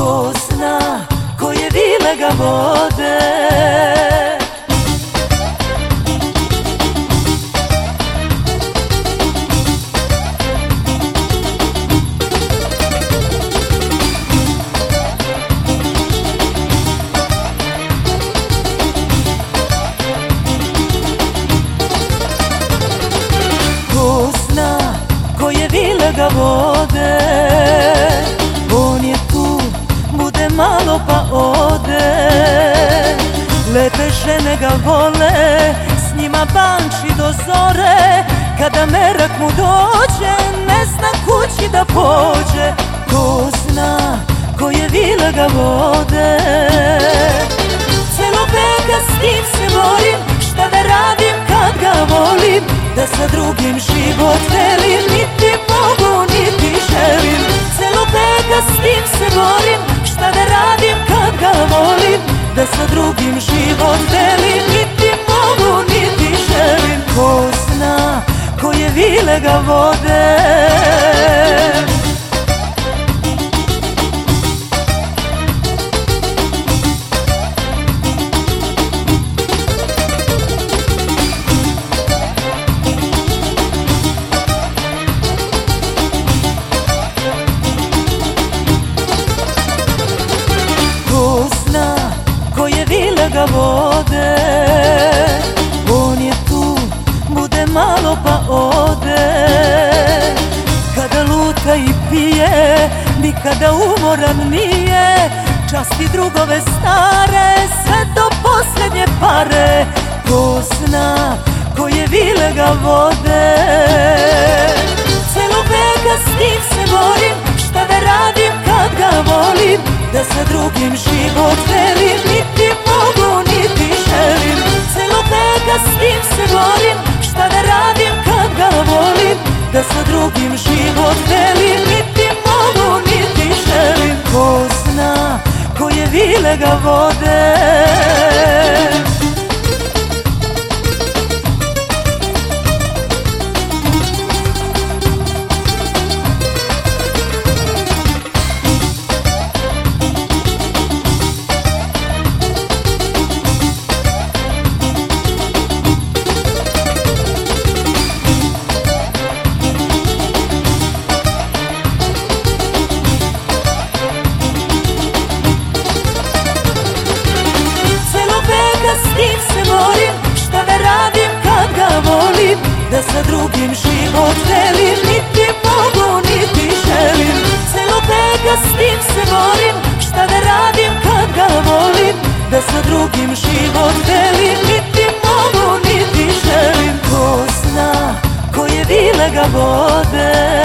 Ko zna koje vile ga vode. Ko zna koje vile ga vode. On je tu, bude malo pa ode. Lepe žene ga vole, s njima banči do zore. Kada merak mu dođe, ne zna kući da pođe. Ko zna koje vile ga vode. Celo veka s njim se borim, šta da radim kad ga volim. Da sa drugim život delim, niti mogu, niti želim. Celo veka s njim se borim, šta da radim kad ga volim. Da sa drugim život delim, niti mogu, niti želim. Ko zna koje vile ga vode. Ko zna koje vile ga vode. On je tu, bude malo pa ode. Kada luta i pije, nikada umoran nije. Časti drugove stare, sve do posljednje pare. Ko zna koje vile ga vode. Celo veka s njim se borim, šta da radim kad ga volim. Da sa drugim život delim, niti mogu, niti želim. Celo veka s njim se borim, šta da radim kad ga volim. Da sa drugim život delim, niti mogu, niti želim. Ko zna koje vile ga vode. S njim se borim, šta da radim kad ga volim. Da sa drugim život delim, niti mogu, niti želim. Celo veka s njim se borim, šta da radim kad ga volim. Da sa drugim život delim, niti mogu, niti želim. Ko zna koje vile ga vode.